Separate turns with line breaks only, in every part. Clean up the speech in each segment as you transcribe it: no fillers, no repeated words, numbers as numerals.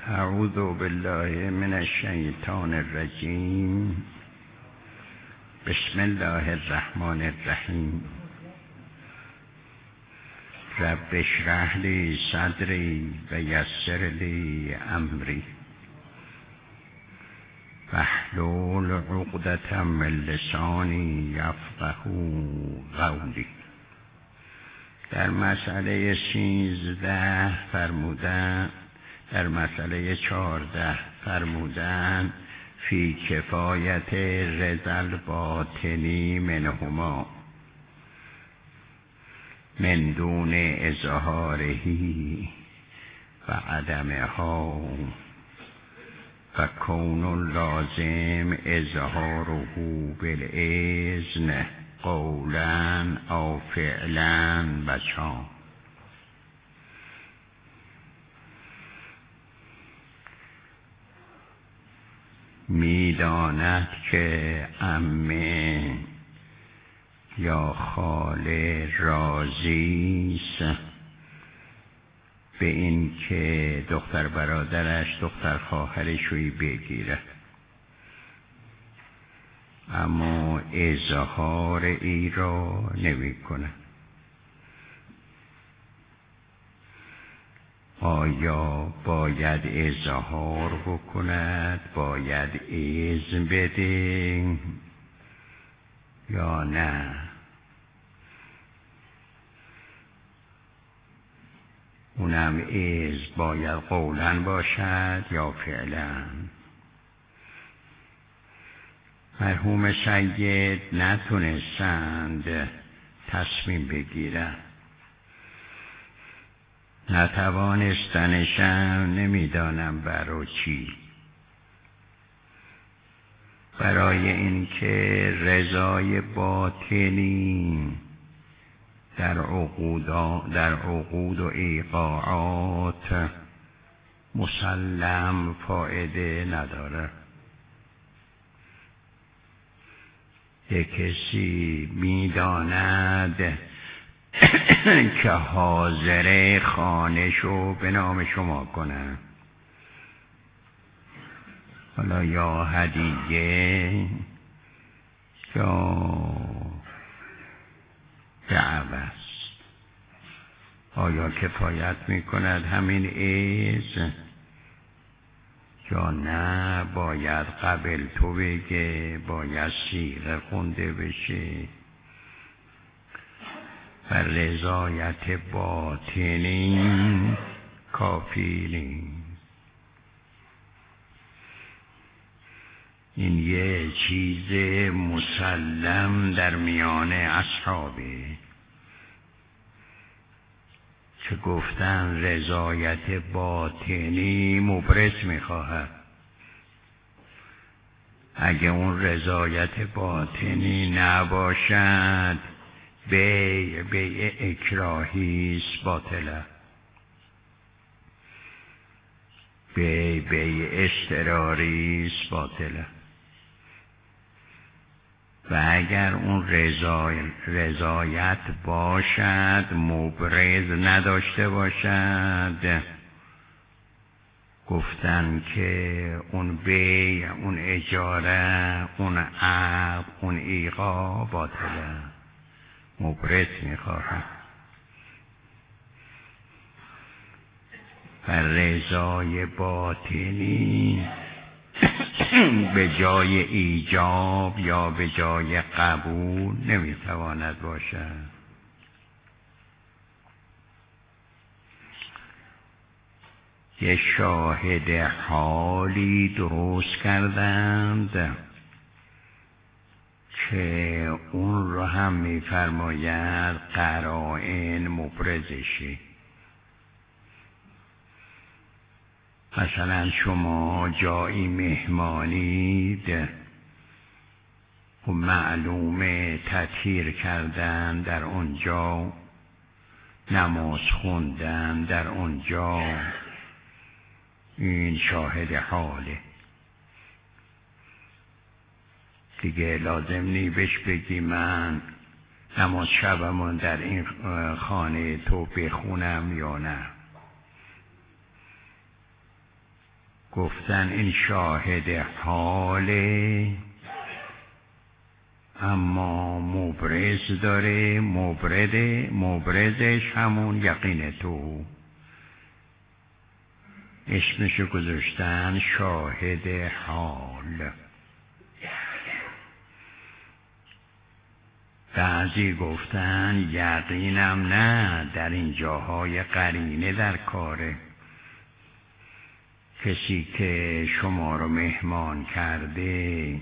اعوذ بالله من الشیطان الرجیم. بسم الله الرحمن الرحیم. رب اشرح لی صدری و یسر لی امری واحلل عقدة من لسانی یفقهوا قولی. در مسئله 13 فرمودن، در مسئله 14 فرمودن فی کفایت رضا الباطنی منهما من دون اظهاره و عدمها و کون لازم اظهاره بالاذن قولا او فعلا بچان. میداند که عمه یا خاله راضیست به این که دختر برادرش دختر خواهرش روی بگیره، اما اظهار ای را نمی کنه. آیا باید اظهار بکند، باید اذن بده یا نه؟ اونم اذن باید قولاً باشد یا فعلاً؟ مرحوم سید نتونستند تصمیم بگیرن، نتوانستنشم نمیدانم برای چی. برای اینکه رضای باطنی در عقود و ایقاعات مسلم فایده نداره. یک کسی میداند که حاضر خانه‌شو به نام شما کنه، حالا یا هدیه یا به عوض، آیا کفایت میکند همین اذن یا نه؟ باید قبل تو بگه، باید صیغه خونده بشه. و رضایت باطنی کافی نیست. این یه چیز مسلم در میان اصحابه که گفتن رضایت باطنی مبرز میخواهد. اگه اون رضایت باطنی نباشد بیع اکراهیست، باطله. بیع اضطراریست، باطله. و اگر اون رضایت باشد، مبرز نداشته باشد، گفتن که اون بیع، اون اجاره، اون عقد، اون ایقاع باطله، مبرز میخواهد. و رضای باطنی به جای ایجاب یا به جای قبول نمیتواند باشد. یه شاهد حالی درست کردند که اون رو هم میفرماید قرائن مبرزشه. مثلا شما جایی مهمانید و معلومه تطهیر کردن در اونجا، نماز خوندن در اونجا، این شاهد حاله دیگه. لازم نی بهش بگی من نماز شبمون در این خانه تو بخونم یا نه. گفتن این شاهد حاله اما مبرز داره، مبرزش همون یقین تو. اسمشو گذاشتن شاهد حال. بعضی گفتن یقینم نه، در این جاهای قرینه در کاره. کسی که شما رو مهمان کرده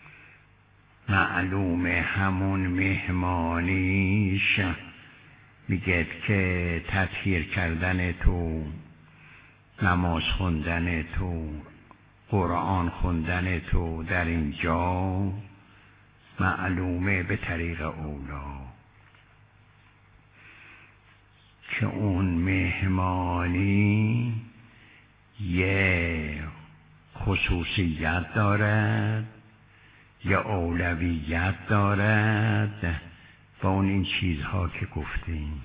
معلوم همون مهمانیش میگه که تطهیر کردن تو، نماز خوندن تو، قرآن خوندن تو در اینجا معلومه به طریق اولا که اون مهمانی یه خصوصیت دارد یا اولویت دارد با اون این چیزها که گفتیم.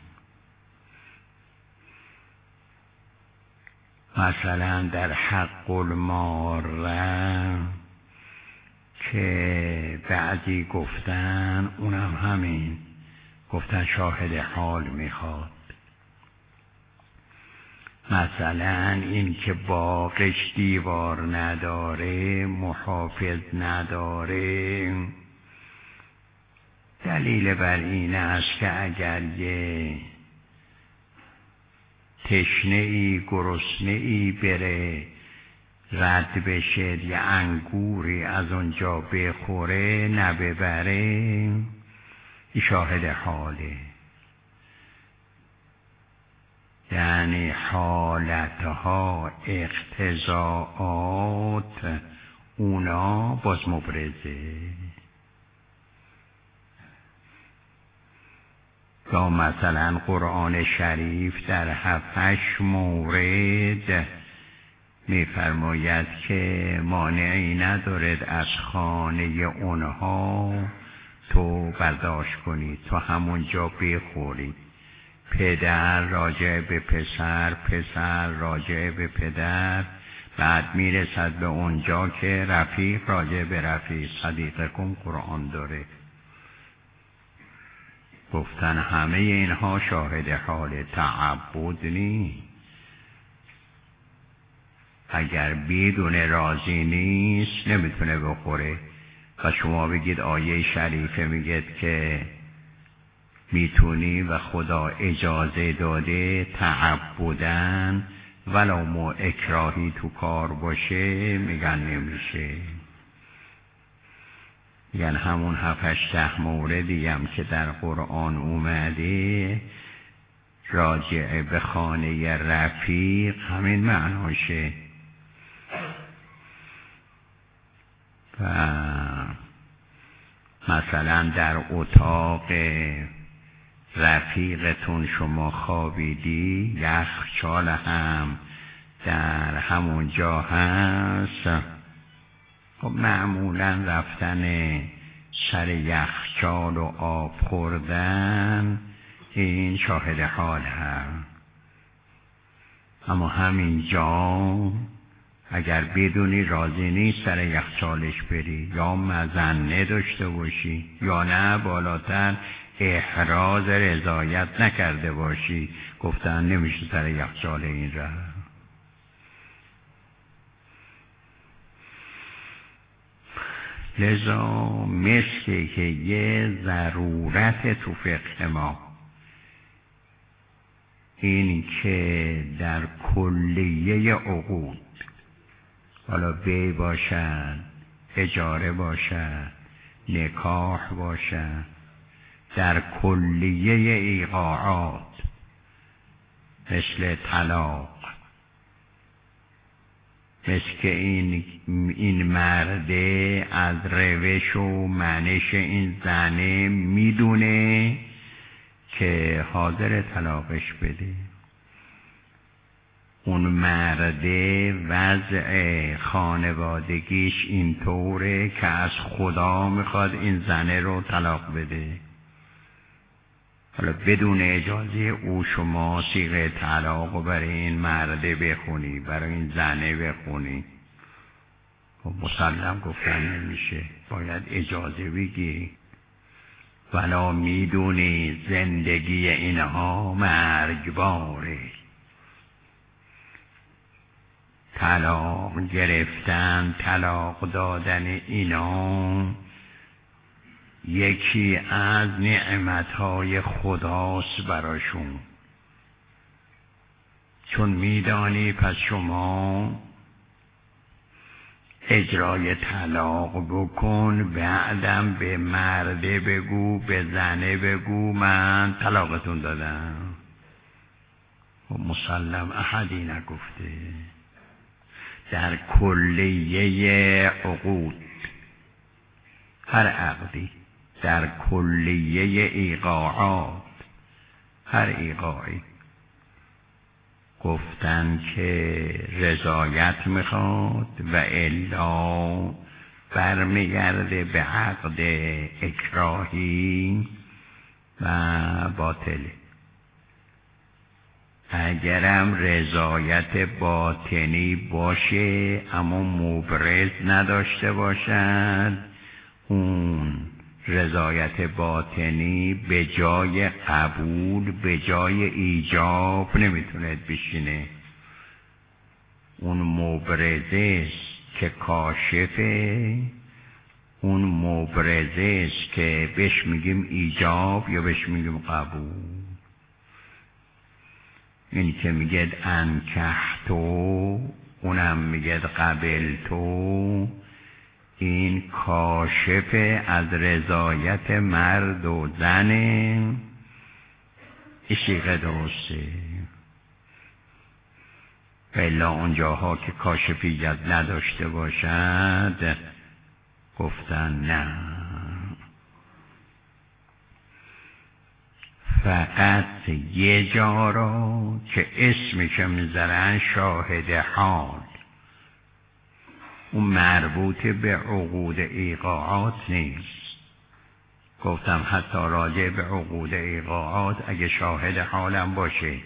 مثلا در حق الماره که بعضی گفتن اونم همین، گفتن شاهد حال میخواد. مثلا این که باغش دیوار نداره، محافظ نداره، دلیل بر این است که اگر یه تشنه‌ای گرسنه‌ای بره رد بشه یه انگوری از اونجا بخوره نببره، این شاهد حاله. یعنی حالتها اقتضاعات اونا باز مبرزه. یا مثلا قرآن شریف در 7-8 مورد می‌فرماید که مانعی ندارد از خانه اونها تو برداشت کنی، تو همونجا بخوری. پدر راجع به پسر، پسر راجع به پدر، بعد میرسد به اونجا که رفیق راجع به رفیق. صدیقکم قرآن داره. گفتن همه اینها شاهد حال تعبد نیست. اگر بدون راضی نیست نمیتونه بخوره. و شما بگید آیه شریفه میگید که میتونی و خدا اجازه داده تعبدن ولو ما اکراهی تو کار باشه، میگن نمیشه. میگن همون 7-8 موردی هم که در قرآن اومده راجع به خانه رفیق همین معناشه. و مثلا در اتاق رفیقتون شما خوابیدی، یخچال هم در همون جا هست، خب معمولا رفتن سر یخچال و آب خوردن این شاهد حال هست. اما همین جا اگر بدونی راضی نیست سر یخچالش بری، یا مظنه داشته باشی یا نه بالاتر احراز رضایت نکرده باشی، گفتن نمیشه سر یخچال این رفت. لذا مثل که یه ضرورت تو فقه ما این که در کلیه عقود، حالا بی باشد، اجاره باشد، نکاح باشد، در کلیه ایقاعات مثل طلاق، مثل که این مرده از روش و منش این زنه میدونه که حاضر طلاقش بده. اون مرده وضع خانوادگیش اینطوره که از خدا میخواد این زنه رو طلاق بده. حالا بدون اجازه او شما صیغه طلاق برای این مرده بخونی، برای این زنه بخونی، خب مسلم گفتن نمیشه، باید اجازه بگیری. ولا میدونی زندگی اینها مرگباره. طلاق گرفتن، طلاق دادن اینا یکی از نعمتهای خداست براشون. چون میدانی پس شما اجرای طلاق بکن، بعدم به مرده بگو، به زنه بگو من طلاقتون دادم. و مسلم احدی نگفته. در کلیه عقود، هر عقدی، در کلیه ایقاعات، هر ایقاعی گفتن که رضایت میخواد و الا برمیگرده به عقد اکراهی و باطله. اگرم رضایت باطنی باشه اما مبرز نداشته باشد، اون رضایت باطنی به جای قبول، به جای ایجاب نمیتونه بشینه. اون مبرزست که کاشفه، اون مبرزست که بهش میگیم ایجاب یا بهش میگیم قبول. این که میگه انکحتو، اونم میگه قبلتو، این کاشف از رضایت مرد و زن. اشیقه درسته. الا اونجاها که کاشفیت نداشته باشد گفتن نه. فقط یه جا را که اسمش میذارن شاهد حال، اون مربوط به عقود ایقاعات نیست. گفتم حتی راجع به عقود ایقاعات اگه شاهد حالم باشه،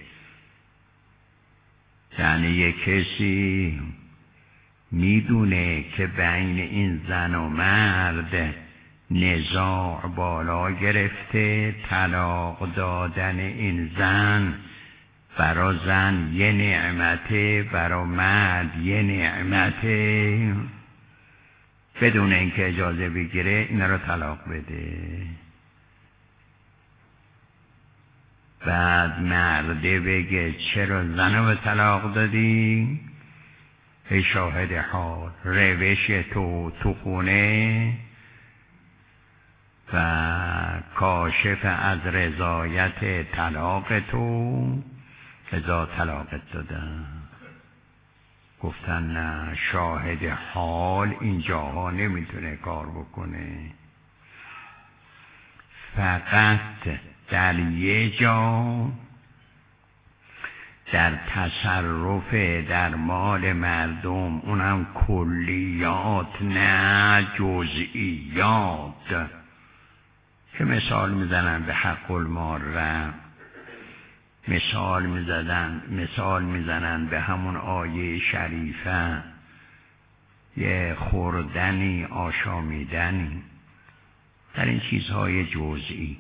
یعنی یک کسی میدونه که بین این زن و مرد نزاع بالا گرفته، طلاق دادن این زن برا زن یه نعمته، برا مرد یه نعمته، بدون اینکه اجازه بگیره اینا رو طلاق بده. بعد مرده بگه چرا زن رو طلاق دادی؟ ای شاهد حال، روش تو خونه و کاشف از رضایت طلاق تو ازا طلاقت دادن. گفتن نه، شاهد حال اینجاها نمیتونه کار بکنه. فقط در یه جا، در تصرف در مال مردم، اونم کلیات نه جزئیات، که مثال میزنن به حق الماره، مثال میزنن به همون آیه شریفه، یه خوردنی، آشامیدنی، در این چیزهای جزئی.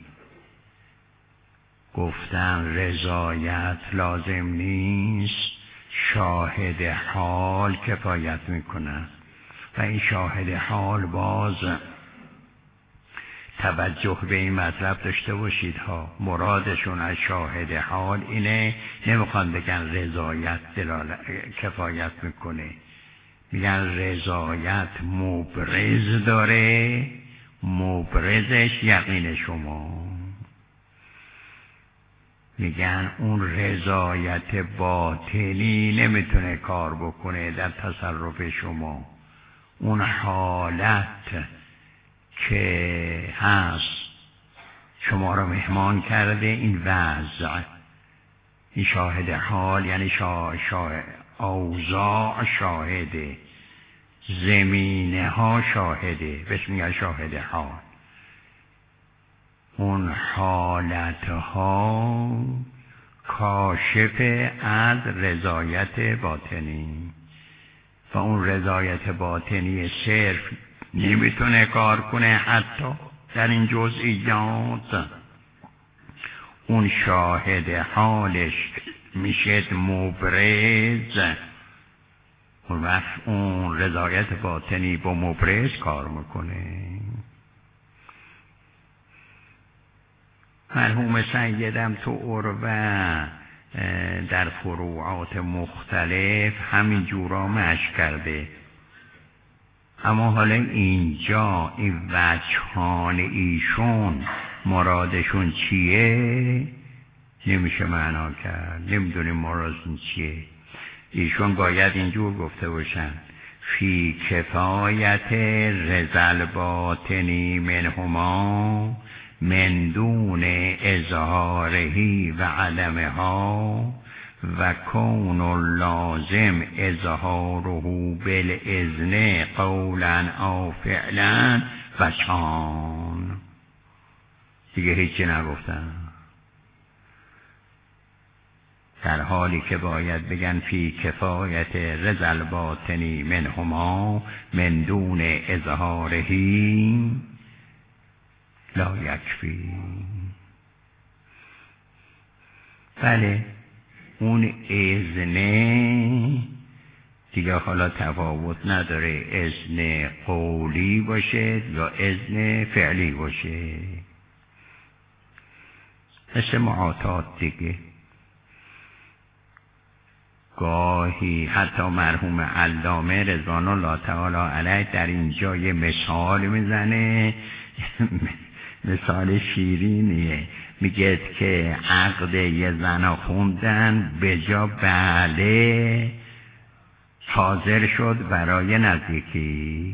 گفتن رضایت لازم نیست، شاهد حال کفایت میکنه. و این شاهد حال باز توجه به این مطلب داشته باشید ها، مرادشون از شاهد حال اینه، نمیخوان بگن رضایت کفایت میکنه، میگن رضایت مبرز داره، مبرزش یقین شما. میگن اون رضایت باطنی نمیتونه کار بکنه در تصرف شما. اون حالت که هست شما رو مهمان کرده، این وضع، این شاهد حال، یعنی اوضاع شاهده، زمینه ها شاهده، بهش میگن شاهد حال. اون حالتها کاشف از رضایت باطنی و اون رضایت باطنی صرف نمیتونه کار کنه حتی در این جزئیات. اون شاهد حالش میشه مبرز، اون وقت اون رضایت باطنی با مبرز کار میکنه. مرحوم سیدم تو عروه در فروعات مختلف همین جورا مشق کرده، اما حالا اینجا این وجهان ایشون مرادشون چیه نمیشه معنا کرد، نمیدونیم مرادشون چیه. ایشون باید اینجور گفته باشن فی کفایت رضا باطنی منهما من دون اظهارهی و عدمها و کون لازم اظهاره بالاذن قولا او فعلا و چان. دیگه هیچی نگفتن، در حالی که باید بگن فی کفایت رضا الباطنی منهما من دون اظهارهی لا یکفی. بله اون اذن دیگه حالا تفاوت نداره، اذن قولی باشه یا اذن فعلی باشه، مثل معاطات دیگه. گاهی حتی مرحوم علامه رضوان الله تعالی علیه در اینجا یه مثال میزنه مثال شیرینیه، میگه که عقد یه زن خوندن به جا بله حاضر شد برای نزدیکی،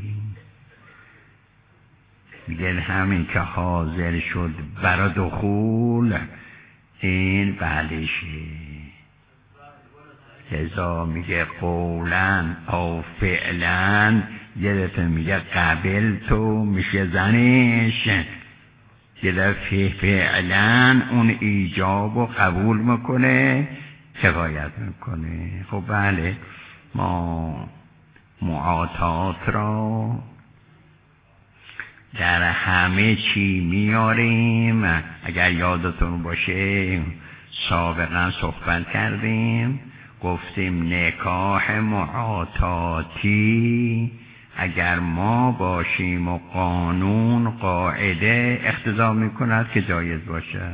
میگه همین که حاضر شد برای دخول این بلشه. لذا میگه قولاً او فعلاً، یه دفعه میگه قبل تو میشه زنش، یه دفعه فعلاً اون ایجاب و قبول میکنه کفایت میکنه. خب بله ما معاطات را در همه چی میاریم. اگر یادتون باشه سابقا صحبت کردیم، گفتیم نکاح معاطاتی اگر ما باشیم و قانون قاعده اقتضا میکند که جایز باشه.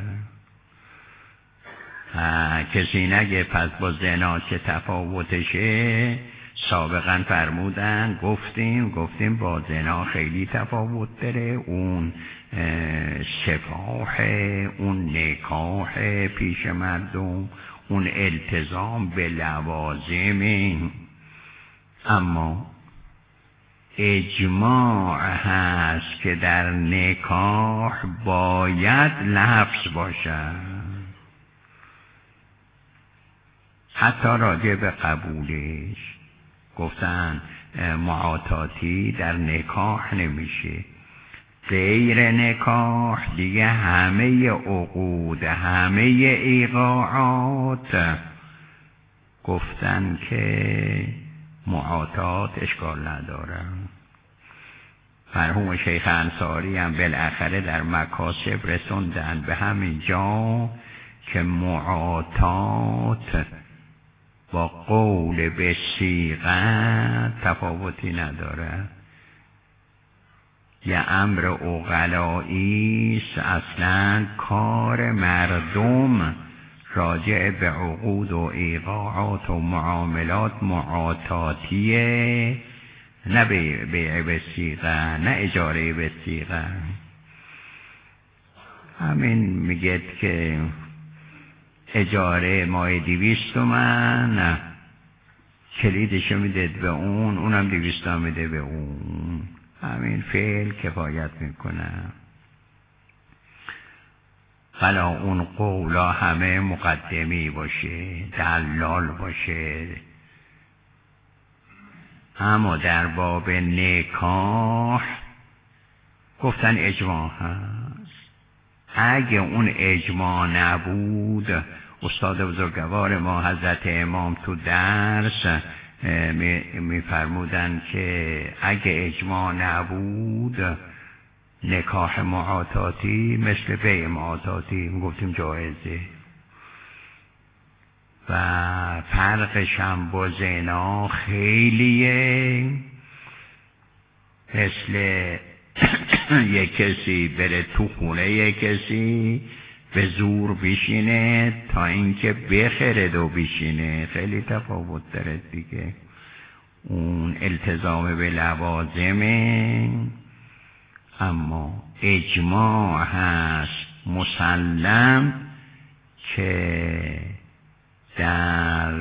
کسی نگه پس با زنا چه تفاوتشه. سابقا فرمودن گفتیم با زنا خیلی تفاوت داره، اون سفاح، اون نکاح پیش مردم، اون التزام به لوازم. اما اجماع هست که در نکاح باید لفظ باشد، حتی راجع به قبولش. گفتن معاطاتی در نکاح نمیشه، غیر نکاح دیگه همه عقود، همه ایقاعات گفتن که معاطات اشکال نداره. مرحوم شیخ انصاری هم بالاخره در مکاسب رسوندن به همین جا که معاطات با قول به صیغه تفاوتی نداره، یه امر عقلایی است، اصلا کار مردم راجع به عقود و ایقاعات و معاملات معاطاتیه، نه بیع به صیغه، نه اجاره به صیغه. همین میگه که اجاره ماه 200 تومن، کلیدشو میده به اون، اونم 200 تومن میده به اون. همین فعل کفایت میکنه. بلا اون قولا همه مقدمی باشه، دلال باشه. اما در باب نکاح گفتن اجماع هست، اگه اون اجماع نبود، استاد بزرگوار ما حضرت امام تو درس میفرمودن که اگه اجماع نبود نکاح معاتاتی مثل بیع معاتاتی میگفتیم جایزه و فرقش هم با زنا خیلیه. مثل یک کسی بره تو خونه یک کسی به زور بشینه تا اینکه بخرد و بشینه، خیلی تفاوت داره دیگه. اون التزام به لوازمه، اما اجماع هست مسلم که در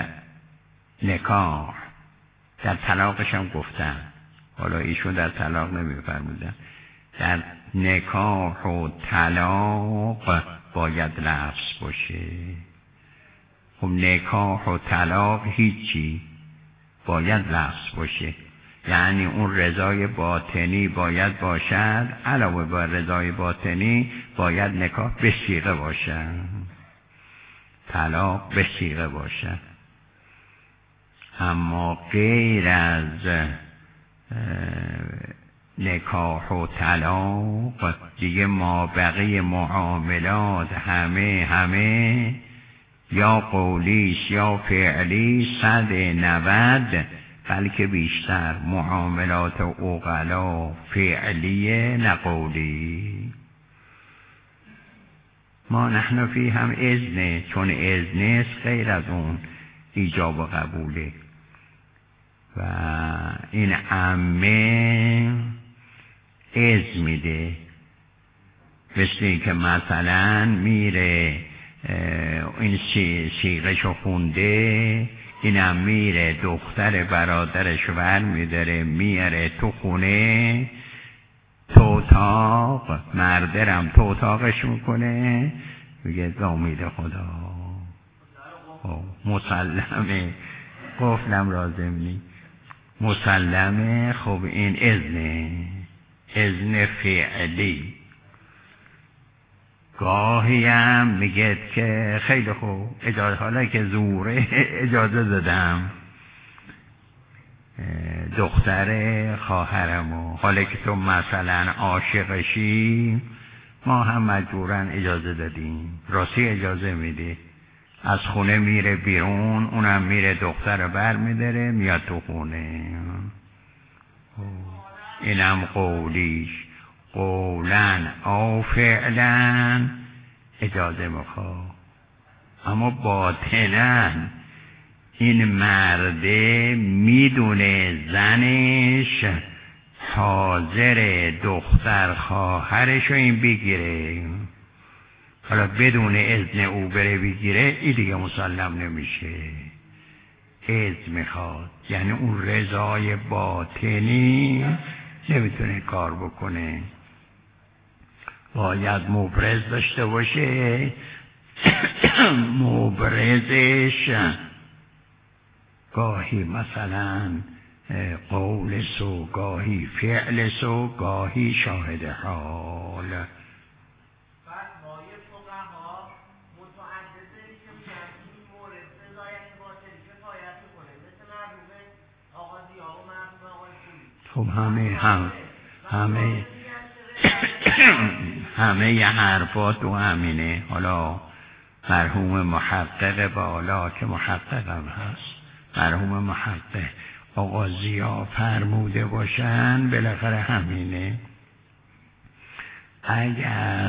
نکاح، در طلاقش هم گفتن، حالا ایشون در طلاق نمیفرمودن، در نکاح و طلاق باید لفظ باشه. خب نکاح و طلاق هیچی، باید لفظ باشه، یعنی اون رضای باطنی باید باشد، علاوه بر رضای باطنی باید نکاح به صیغه باشد، طلاق به صیغه باشد. اما غیر از نکاح و طلاق دیگه ما بقیه معاملات همه یا قولیش یا فعلی 190 بلکه بیشتر معاملات عقلا فعلیه نه قولی. ما نحن فی هم اذنه، چون اذنه غیر از اون ایجاب و قبوله. و این عمه اذن میده، مثل این که مثلا میره این سیغشو خونده، اینم میره دختر برادرشو برمیداره میاره تو خونه، تو اتاق، مردرم تو اتاقش میکنه، میگه به امید خدا مسلمه، قفلم رازمنی مسلمه. خب این اذن فعلی. گاهی هم میگه که خیلی خوب اجازه، حالا که زوره اجازه دادم دختر خواهرمو، حالا که تو مثلا عاشقشی ما هم مجبورن اجازه دادیم، راستی اجازه میده، از خونه میره بیرون، اونم میره دختر بر میداره میاد تو خونه. اینم قولیش، قولن او فعلن اجازه میخواد. اما باطنن این مرده میدونه زنش حاضر دختر خواهرشو این بگیره، حالا بدون اذن او بره بگیره، این دیگه مسلم نمیشه، اذن میخواد. یعنی اون رضای باطنی نمیتونه کار بکنه، باید مبرز داشته باشه. مبرزش گاهی مثلا قول سو، گاهی فعل سو، گاهی شاهد حال. خب همه ی حرفات و همینه. حالا مرحوم محقق بالا که محققم هست، مرحوم محقق آقا ضیا فرموده باشن بالاخره همینه. اگر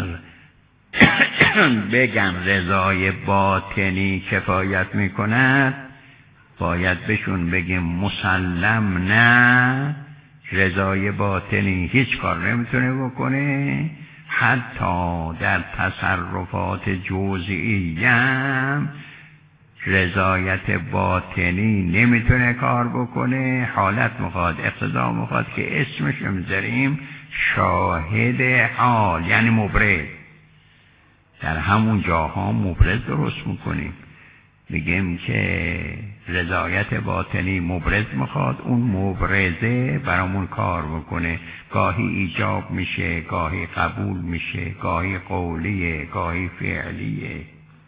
بگم رضای باطنی کفایت میکند، باید بهشون بگیم مسلم نه، رضای باطنی هیچ کار نمیتونه بکنه، حتی در تصرفات جزئی‌ام رضایت باطنی نمیتونه کار بکنه. حالت میخواد، اقتضا میخواد که اسمش میذاریم شاهد حال، یعنی مبرز. در همون جاها مبرز درست میکنیم. میگیم که رضایت باطنی مبرز میخواد، اون مبرزه برامون کار بکنه، گاهی ایجاب میشه، گاهی قبول میشه، گاهی قولیه، گاهی فعلیه.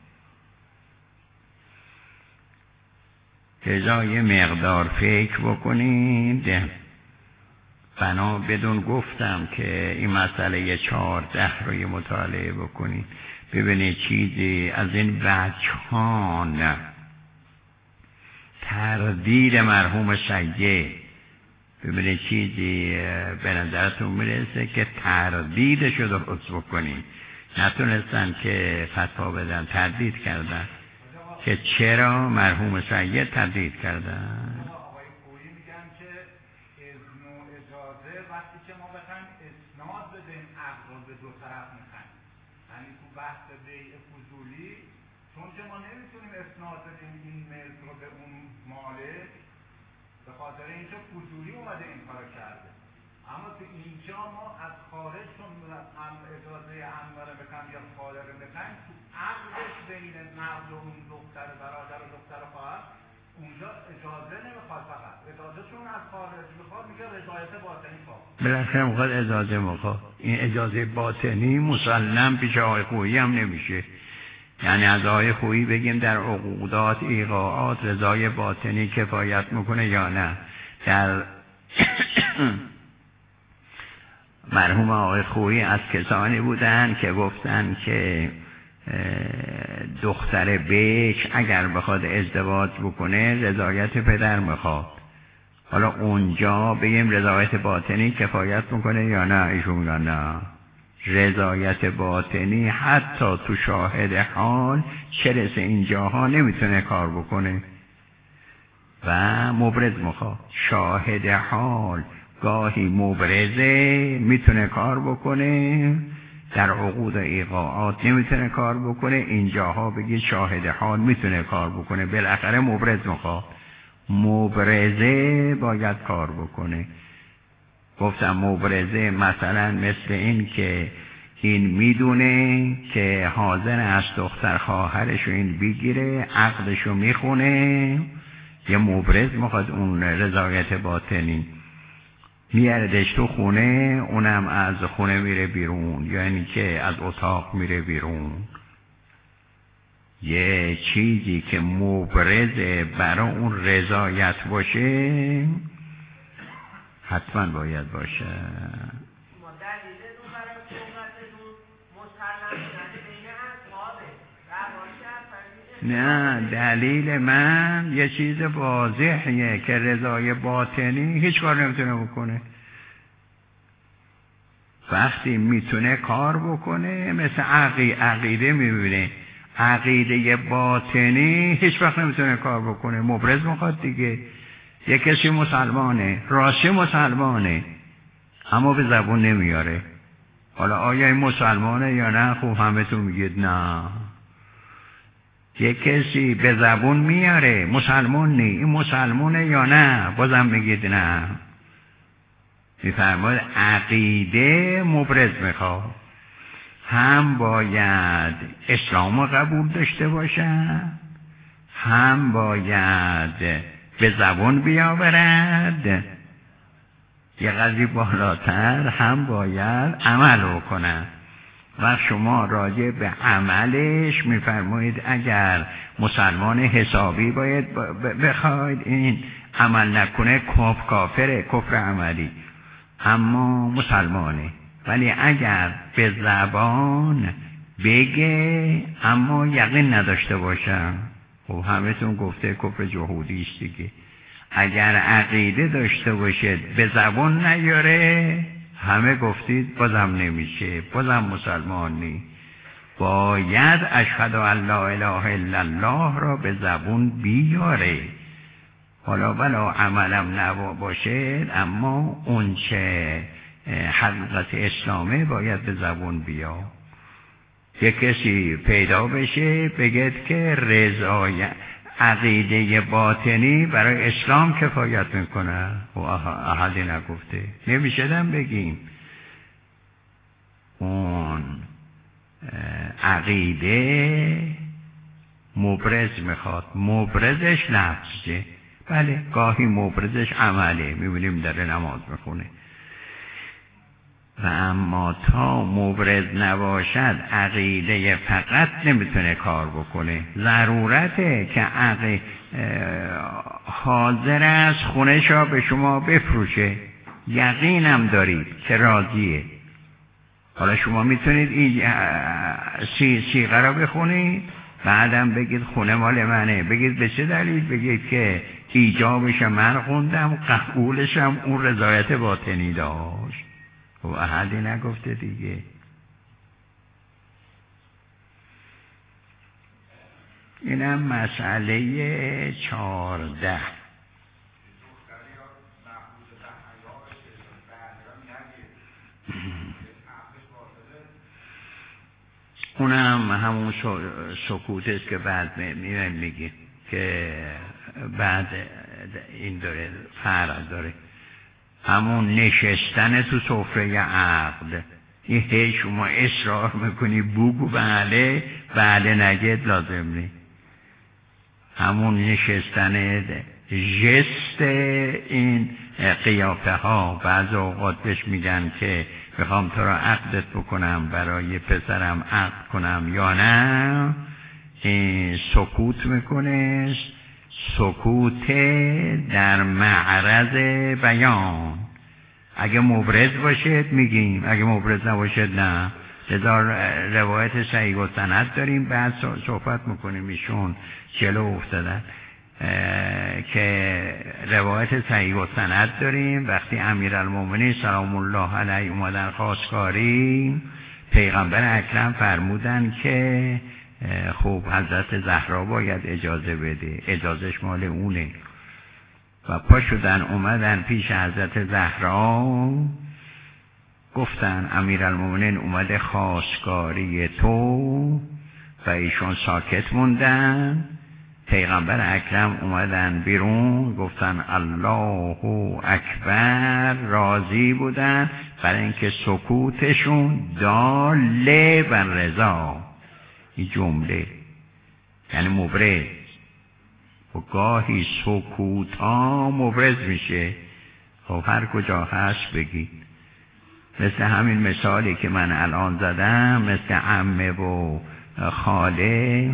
لذا یه مقدار فکر بکنید. بنا بدون گفتم که این مسئله 14 رو یه مطالعه بکنید، ببینید چیزی از این وجهان تردید مرحوم سید، ببینید چیزی به نظرتون میرسه که تردیدشو درست بکنید. نتونستن که فتوا بدن، تردید کردن که چرا مرحوم سید تردید کردن.
وقتی که ما بخوایم اسناد بدیم عقل به دو طرف میخوایم، یعنی تو بحث بیع فضولی، چون که ما نمیتونیم اسناد بدیم این ملک رو به اون مالک، به خاطر اینکه فضولی اومده این کارو کرده. اما تو اینجا ما از خارج چون اجازه انباره بکنم یا خالقه بکنیم، تو عقلش بین مرد و اون دختر برادر و دختر خواهر اونجا اجازه نمیخواد، فقط اجازه چون از خارج میخواد، میگه رضایت باطنی خواه.
بالاخره میخواد اجازه میخواد. این اجازه باطنی مسلم پیش آقای خویی هم نمیشه. یعنی از آقای خویی بگیم در عقودات ایقاعات رضای باطنی کفایت میکنه یا نه. در مرحوم آقای خویی از کسانی بودن که گفتن که دختر بکر اگر بخواد ازدواج بکنه رضایت پدر میخواد. حالا اونجا بگیم رضایت باطنی کفایت میکنه یا نه؟ ایشون میگن نه، رضایت باطنی حتی تو شاهد حال چه رسه اینجاها نمیتونه کار بکنه و مبرز میخواد. شاهد حال گاهی مبرزه میتونه کار بکنه، در عقود ایقاعات نمیتونه کار بکنه، اینجاها بگید شاهد حال میتونه کار بکنه. بالاخره مبرز میخواد، مبرزه باید کار بکنه. گفتم مبرزه مثلا مثل این که این میدونه که حاضر است دختر خواهرشو این بگیره، عقدشو میخونه، یه مبرز میخواد. اون رضایت باطنی میاردش تو خونه، اونم از خونه میره بیرون، یعنی که از اتاق میره بیرون. یه چیزی که مبرزه برای اون رضایت باشه حتما باید باشه. نه، دلیل من یه چیز واضحیه که رضای باطنی هیچ کار نمیتونه بکنه. وقتی میتونه کار بکنه مثل عقیده میبینه، عقیده باطنی هیچ وقت نمیتونه کار بکنه، مبرز میخواد دیگه. یه کسی مسلمانه، راستی مسلمانه، اما به زبون نمیاره. حالا آیا این مسلمانه یا نه؟ خوب همه تو میگید نه. یه کسی به زبون میاره مسلمان نی، این مسلمانه یا نه؟ بازم میگید نه. میفرماید عقیده مبرز میخواد، هم باید اسلام قبول داشته باشد، هم باید به زبان بیاورد، یه قضیه بالاتر هم باید عمل بکنه. و شما راجع به عملش میفرمایید اگر مسلمان حسابی باید بخواید این عمل نکنه کافره، کفر عملی، اما مسلمانه. ولی اگر به زبان بگه اما یقین نداشته باشم، خب همه‌تون گفته کفر جهودی است دیگه. اگر عقیده داشته باشید به زبان نیاره، همه گفتید بازم نمیشه، بازم مسلمان نی. باید اشهد ان لا اله الا الله را به زبون بیاره. حالا ولا عملم نباشه، اما اون چه حقیقت اسلامه باید به زبون بیا. یک کسی پیدا بشه بگید که رضایت عقیده باطنی برای اسلام کفایت میکنه، و احدی نگفته، نمیشدم بگیم اون عقیده مبرز میخواد. مبرزش لفظه، بله گاهی مبرزش عمله، میبینیم داره نماز میخونه. و اما تا مبرز نباشد عقیده فقط نمیتونه کار بکنه. ضرورته که حاضر است خونه‌شو به شما بفروشه، یقینم دارید که راضیه. حالا شما میتونید این سیغه را بخونید، بعدم بگید خونه مال منه. بگید به چه دلیل؟ بگید که ایجابش من خوندم، قبولشم اون رضایت باطنی داشت. و احدی نگفته دیگه. اینم مسئله 14. اونم همون سکوت است که بعد میگه که بعد این داره فرق داره. همون نشستن تو سفره عقد، این هی شما اصرار میکنی بگو بله، بله نگید لازم نی. همون نشستن جست این قیافه ها، بعض اوقات بهش میگن که میخوام تو را عقدت بکنم، برای پسرم عقد کنم یا نه. این سکوت میکنه، سکوت در معرض بیان. اگه مبرز باشد میگیم، اگه مبرز نباشد نه. لذا روایت صحیح و سند داریم، بعد صحبت میکنیم ایشون جلو افتادن که روایت صحیح و سند داریم. وقتی امیرالمومنین سلام الله علیه اومدن خواستگاری، پیغمبر اکرم فرمودن که خب حضرت زهرا باید اجازه بده، اجازهش مال اونه. و پا شدن اومدن پیش حضرت زهرا، گفتن امیرالمومنین اومده خواستگاری تو، و ایشون ساکت موندن. پیغمبر اکرم اومدن بیرون، گفتن الله اکبر، راضی بودن برای اینکه سکوتشون داله بر رضا. این جمله یعنی مبرز. و گاهی سکوت ها مبرز میشه. خب هر کجا هست بگید. مثل همین مثالی که من الان زدم، مثل عمه و خاله.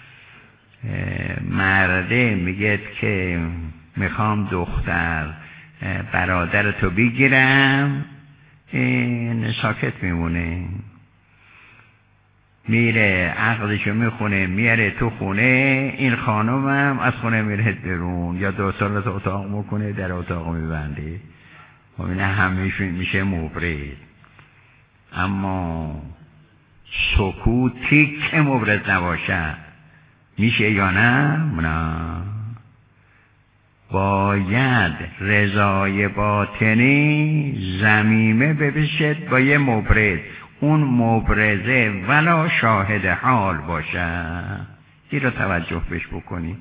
مرده میگه که میخوام دختر برادر تو بگیرم، این ساکت میمونه. میره عقدشو میخونه، میاره تو خونه. این خانمم از خونه میره بیرون، یا دو سال اتاق میکنه، در اتاق میبنده. و این همیشه میشه مبرز. اما سکوتی که مبرز نباشه میشه یا نه؟ نه. باید رضای باطنی ضمیمه ببشد با یه مبرز. اون مبرزه ولا شاهد حال باشه، این رو توجه بهش بکنی.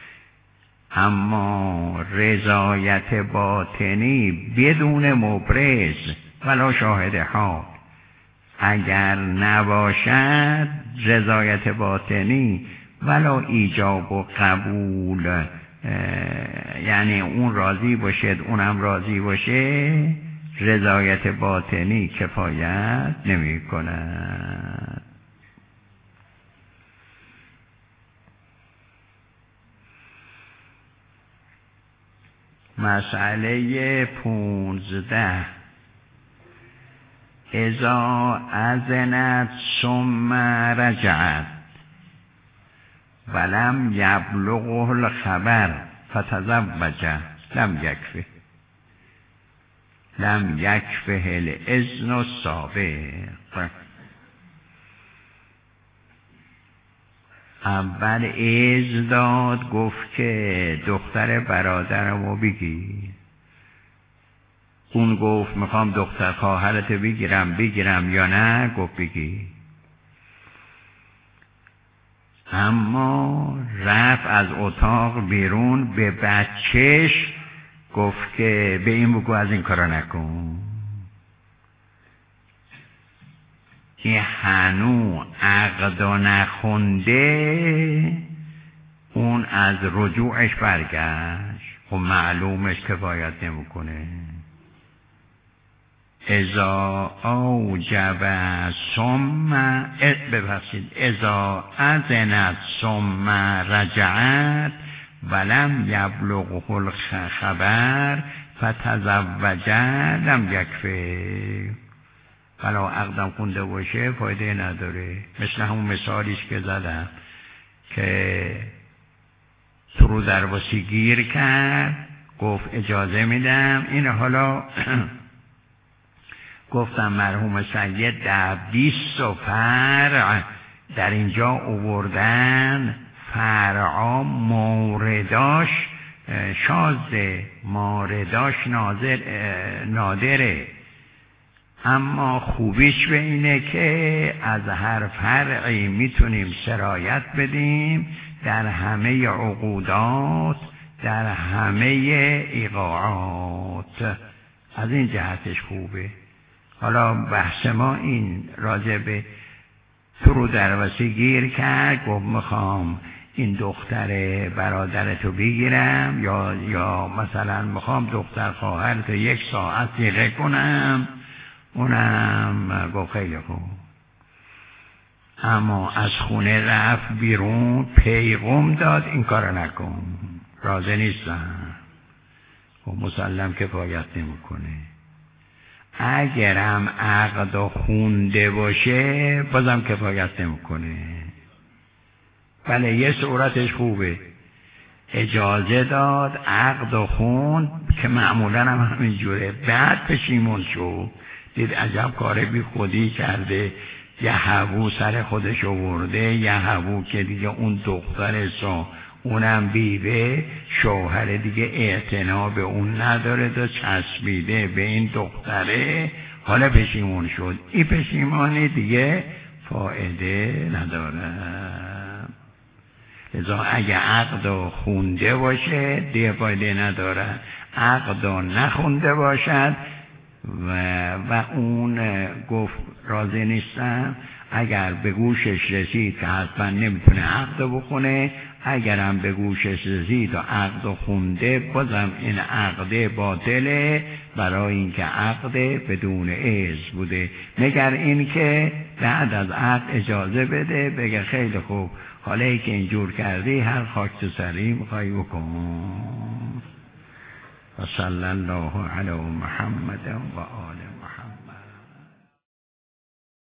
اما رضایت باطنی بدون مبرز ولا شاهد حال، اگر نباشد رضایت باطنی ولا ایجاب و قبول، یعنی اون راضی باشد اونم راضی باشه، رضایت باطنی کفایت نمی کند. مسئله 15. اذا اذنت ثم رجعت ولم یبلغه الخبر فتزوج لم یکفه الاذن السابق. اول اذن داد، گفت که دختر برادرمو بگیر. اون گفت میخوام دختر خواهرت بگیرم یا نه؟ گفت بگیر. اما رفت از اتاق بیرون، به بچهش گفت که به این بگو از این کارا نکن. این هنو عقد نخونده اون از رجوعش برگشت، خب معلومش کفایت نمیکنه. اذا اوجب ثم اذا اذنت ثم رجعت ولم یبلغه الخبر فتزوج لم یکفه. ولی عقدم خونده باشه فایده نداره. مثل همون مثالیش که زدم که تو درواسی گیر کرد، گفت اجازه میدم. این حالا گفتم مرحوم سید در 20 فرع در اینجا اووردن، فرعا مورداش شاذه، مورداش نادره. اما خوبیش به اینه که از هر فرعی میتونیم سرایت بدیم در همه عقودات، در همه ایقاعات. از این جهتش خوبه. حالا بحث ما این راجع به تو رو درواسی گیر کرد، گفت میخوام این دختر برادرتو بگیرم یا مثلا میخوام دختر خواهرتو 1 ساعت دیگه کنم. اونم گفت خیلی خوب. اما از خونه رفت بیرون، پیغام داد این کارو نکن، راضی نیستم. خب مسلم کفایت نمیکنه. اگرم عقد خونده باشه بازم کفایت نمیکنه. بله یه صورتش خوبه، اجازه داد عقد خوند که معمولا هم همین جوره، بعد پشیمون شد، دید عجب کار بی خودی کرده، یه هوو سر خودش آورده، یه هوو که دیگه اون دخترشو اونم بیوه، شوهر دیگه اعتنا به اون نداره، تو چسبیده به این دختره، حالا پشیمون شد. این پشیمانی دیگه فایده نداره. لذا اگه عقد خونده باشه دیگه فایده نداره، عقد نخونده باشد و اون گفت راضی نیستم، اگر به گوشش رسید که حتما نمیتونه عقد بخونه، اگرم به گوشش رسید و عقد خونده بازم این عقد باطله، برای اینکه عقد بدون اذن بوده. مگر این که بعد از عقد اجازه بده، بگه خیلی خوب حالا که اینجور کردی هر خاک تو سری میخوای بکن. و صلی الله علی محمد و آله.